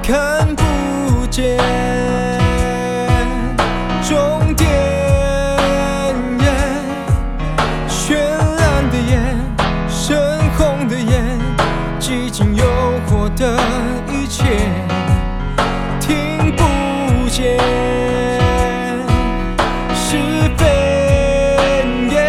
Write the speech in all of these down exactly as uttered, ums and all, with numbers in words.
看不见终点，绚烂的眼，深红的眼，几经诱惑的一切，听不见是非，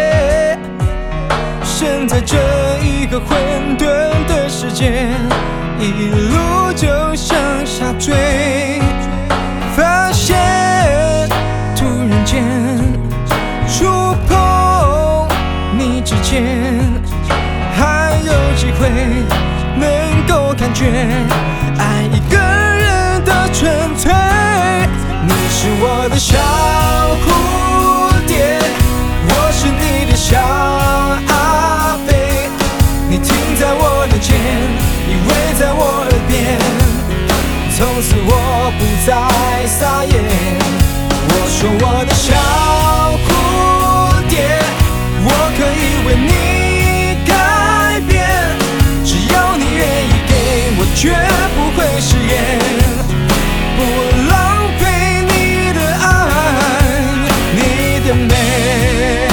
身在这一个混沌的世界，一路就向下坠，发现突然间触碰你指尖，还有机会能够感觉爱一个人的纯粹。你是我的小蝴蝶，我是你的小阿飞，你停在我的肩，依偎在我耳边，从此我不再撒野。我说我的小蝴蝶，我可以为你改变，只要你愿意给我，绝不会食言，不浪费你的爱，你的美。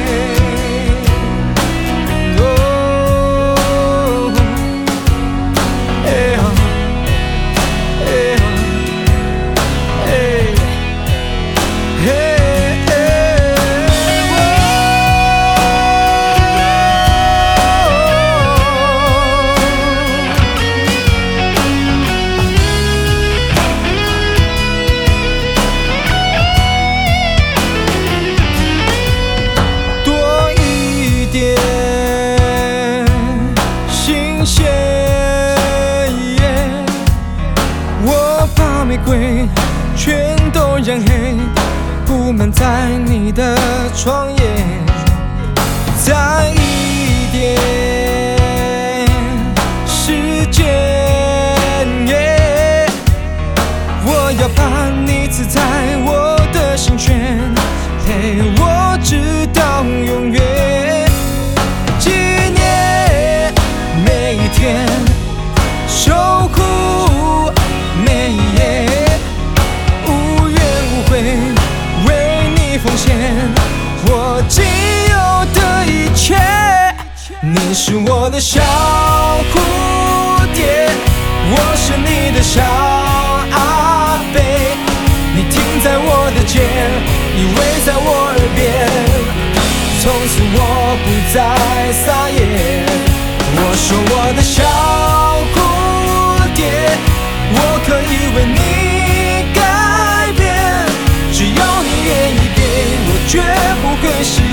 我把玫瑰全都染黑，布满在你的窗沿，再一点时间，我要把你刺在我的心弦，陪我直到永远，纪念每一天，守护每一夜，无怨无悔为你奉献我仅有的一切。你是我的小蝴蝶，我是你的小阿飞，你停在我的肩，依偎在我耳边，从此我不再撒野。我说我的小蝴蝶，我可以为你改变，只要你愿意给我，绝不会食